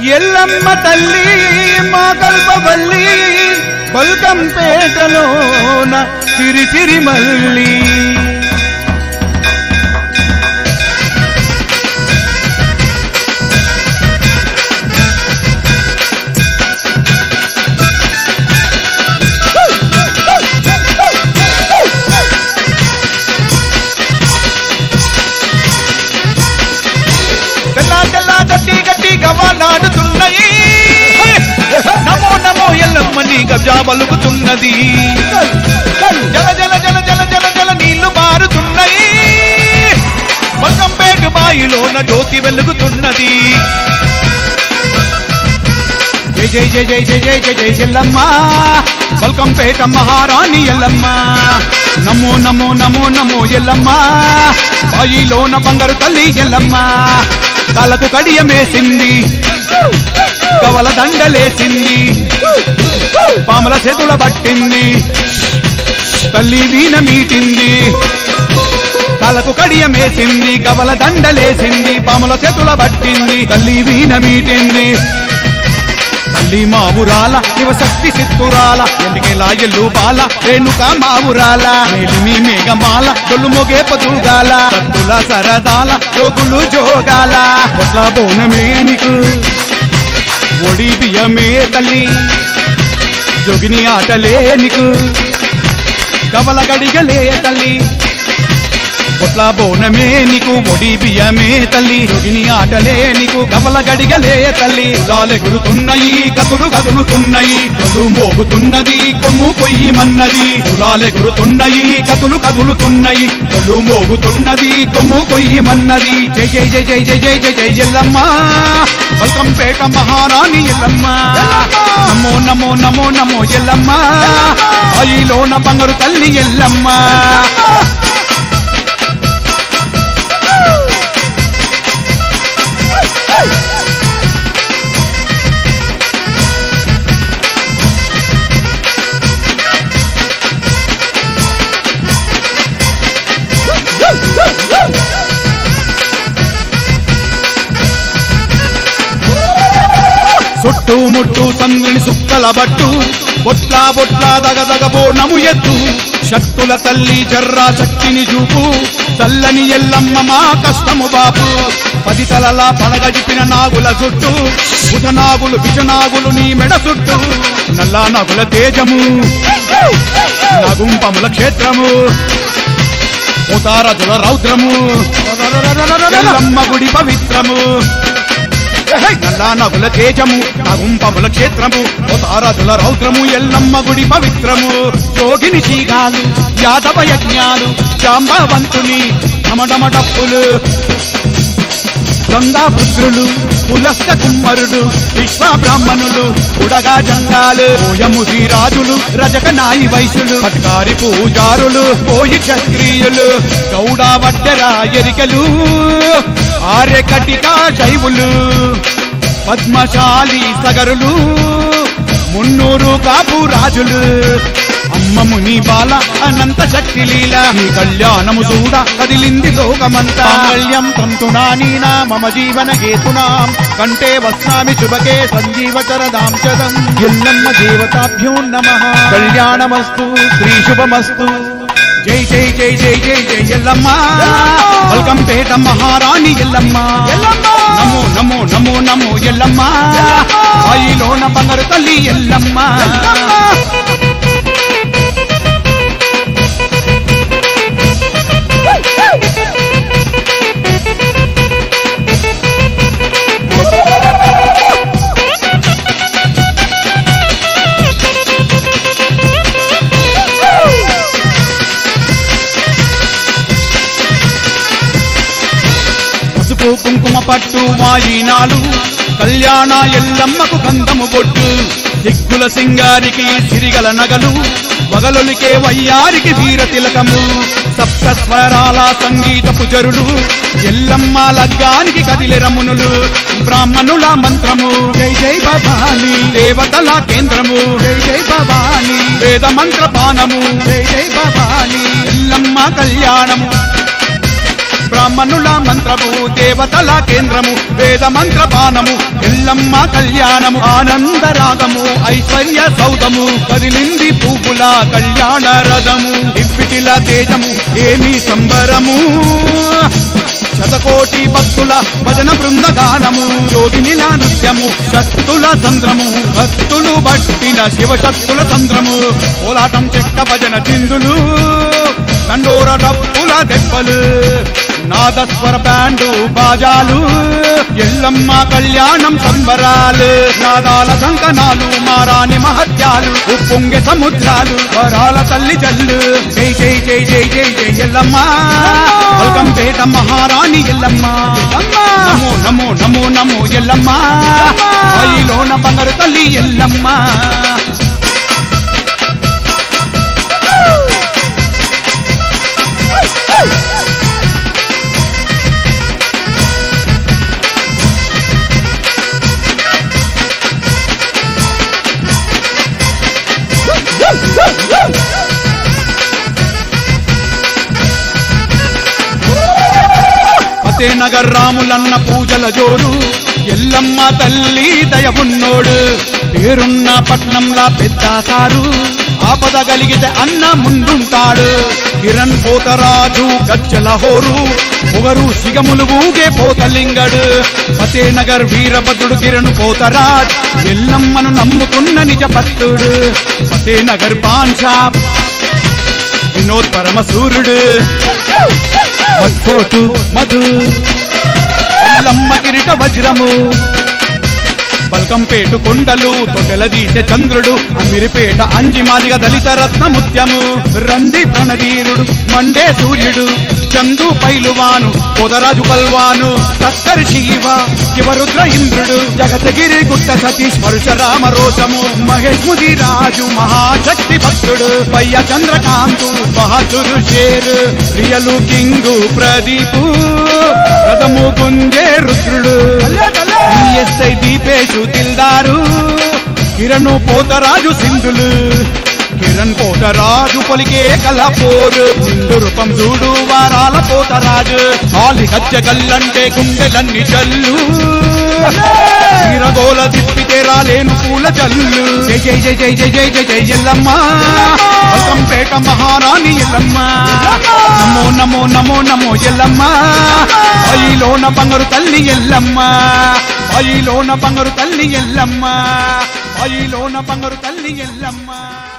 ఎల్లమ్మ తల్లి మా కల్పవల్లి బల్కంపేటలోన సిరిసిరి మల్లి గవాలాడుతున్నాయి నమో నమో ఎల్లమ్మని గజా పలుకుతున్నది జల జల జల జల జల జల నీళ్లు మారుతున్నాయి బల్కంపేట బాయిలోన జ్యోతి వెలుగుతున్నది జై జై జై జై జై జై జై జై ఎల్లమ్మ బల్కంపేట మహారాణి ఎల్లమ్మ నమో నమో నమో నమో ఎల్లమ్మ బాయిలోన బంగారు తల్లి ఎల్లమ్మ కాళ్ళకు కడియమేసింది కవల దండలేసింది పాముల చేతుల పట్టింది తల్లి వీణ మీటింది కాళ్ళకు కడియమేసింది కవల దండలేసింది పాముల చేతుల పట్టింది తల్లి వీణ మీటింది తల్లి మావురాల శివశక్తి సిత్తురాల ఎందుకెలా ఎల్లు బాల రేణుక మావురాల మేలిమి మేఘమాల తొల్లు మొగే పదుగాల సత్తుల సరదాల జోగులు జోగాల కొట్ల బోనమే నీకు ఒడి బియ్యమే తల్లి జోగిని ఆటలే నీకు కవల గడిగలే తల్లి కొట్ల బోనమే నీకు ఒడి బియ్యమే తల్లి జోగిని ఆటలే నీకు కవల గడిగలే తల్లి ఉలాలెగురుతున్నాయి కతులు కదులుతున్నాయి కొలు మోగుతున్నది కొమ్ము పొయ్యి మన్నది ఉలాలెగురుతున్నాయి కతులు కదులుతున్నాయి కొలు మోగుతున్నది కొమ్ము పొయ్యి మన్నది జై జై జై జై జై జై జై జై ఎల్లమ్మ బల్కంపేట మహారాణి ఎల్లమ్మ నమో నమో నమో నమో ఎల్లమ్మ బాయిలోన బంగారు తల్లి ఎల్లమ్మ చుట్టూ ముట్టు సంగిని సుక్కల బట్టు బొట్లా బొట్లా దగదగ బోనము ఎత్తు శక్తుల తల్లి జర్రా శక్తిని చూపు చల్లని ఎల్లమ్మ మా కష్టము బాపు 10 తలలా పడగడిపిన నాగుల చుట్టూ బుధనాగులు విషనాగులు నీ మెడ చుట్టూ నల్లా నగుల తేజము నగుంపముల క్షేత్రము ఉతారదుల రౌద్రము ఎల్లమ్మ గుడి పవిత్రము నల్లా నగుల తేజము నగుంపముల క్షేత్రము ఉతారదుల రౌద్రము ఎల్లమ్మ గుడి పవిత్రము యోగిని చీగాలు యాదవ యజ్ఞాలు జాంబవంతుని డమడమ డప్పులు గంగా పుత్రులు పులస్త కుమ్మరుడు విశ్వ బ్రాహ్మణులు ఉడగా జంగాలు ఓయముది రాజులు రజక నాయి వైశ్యులు పట్కారి పూజారులు పోయి క్షత్రియులు గౌడ వడ్డెర ఎరికలు ఆర్యకటికా శైవులు పద్మశాలి సగరులు మున్నూరు కాపు రాజులు అమ్మ ముని బాల అనంత శక్తి లీల నీ కళ్యాణము చూడ కదిలింది లోకమంతా కళ్యం తంతునా నీనా మమ జీవన గేతునాం కంటే వస్నామి శుభకే సంజీవచరదాం చదం ఎల్లమ్మ దేవతాభ్యో నమః కళ్యాణమస్తు శ్రీ శుభమస్తు జై జై జై జై జై జై ఎల్లమ్మ బల్కంపేట మహారాణి ఎల్లమ్మ నమో నమో నమో నమో ఎల్లమ్మ బాయిలోన బంగారు తల్లి ఎల్లమ్మ కుంకుమ పట్టు వాయినాలు కళ్యాణ ఎల్లమ్మకు గంధము బొట్టు దిక్కుల సింగారికి సిరిగల నగలు వగలులికే వయ్యారికి వీర తిలకము సప్త స్వరాల సంగీతపు జరులు ఎల్లమ్మ లగ్గానికి కదిలే రమునులు బ్రాహ్మణుల మంత్రము జై జై భవాని దేవతల కేంద్రము జై జై భవాని వేద మంత్ర పానము జై జై భవాని ఎల్లమ్మ కళ్యాణము బ్రాహ్మణుల మంత్రము దేవతల కేంద్రము వేద మంత్రపానము ఎల్లమ్మ కళ్యాణము ఆనందరాగము ఐశ్వర్య సౌధము కదిలింది పువ్వుల కళ్యాణ రథము ఇప్పిటిల తేజము ఏమి సంబరము శతకోటి భక్తుల భజన బృందగానము యోగినిల నృత్యము శక్తుల సంద్రము భక్తులు బట్టిన శివశక్తుల సంద్రము కోలాటం చెక్క భజన చిందులు దండోర డప్పుల దెబ్బలు నాదస్వర బ్యాండు బాజాలు ఎల్లమ్మ కళ్యాణం సంబరాలు నాదాల కంకణాలు మారాని మహత్యాలు ఉప్పొంగె సముద్రాలు వరాల తల్లి జల్లు జై జై జై జై జై జై ఎల్లమ్మ వల్కంపేట మహారాణి ఎల్లమ్మ నమో నమో నమో నమో ఎల్లమ్మ అయిలోన బంగారు తల్లి ఎల్లమ్మ నగర్ రాములన్న పూజల జోరు ఎల్లమ్మ తల్లి దయవున్నోడు పేరున్న పట్నంలా పెద్ద సారు ఆపద కలిగితే అన్న ముందుంటాడు కిరణ్ పోతరాజు గజ్జల హోరు పొగరు సిగములు ఊగే పోతలింగడు ఫతేనగర్ వీరభద్రుడు కిరణ్ పోతరాజ్ ఎల్లమ్మను నమ్ముకున్న నిజ భక్తుడు ఫతేనగర్ పాన్ షాప్ వినోద్ పరమసూరుడు మధు మధు ఎల్లమ్మ కిరీట వజ్రము బల్కంపేటు కొండలు తొటెలదీసే చంద్రుడు అమిరిపేట అంజిమాదిగ దళిత రత్న ముత్యము రంది ప్రణవీరుడు మండే సూర్యుడు చందు పైలువాను పొదరాజు పల్వాను తక్కరి శివ శివరుద్ర ఇంద్రుడు జగతగిరి గుట్ట సతీష్ పరుశరామ రోషము మహేష్ ముదిరాజు మహాశక్తి భక్తుడు పయ్య చంద్రకాంతు బహదురు షేరు ప్రియలు కింగు ప్రదీపు రథము గుంజే రుద్రుడు ఎస్ఐ దీపేశు దిల్దారు కిరణ్ పోతరాజు సింధులు కిరణ్ పోతరాజు పొలికే కలపోరు సింధు రూపం చూడు వారాల పోతరాజు ఆలి హత్య కల్లంటే గుండెలన్ని జల్లు వీరగోల తిప్పితే రాలేను పూల జల్లు జై జై జై జై జై జై జై జై ఎల్లమ్మ వల్కంపేట మహారాణి ఎల్లమ్మ నమో నమో నమో నమో ఎల్లమ్మ అయిలోన బంగారు తల్లి ఎల్లమ్మ అయిలోన బంగారు తల్లి ఎల్లమ్మ అయిలోన బంగారు తల్లి ఎల్లమ్మ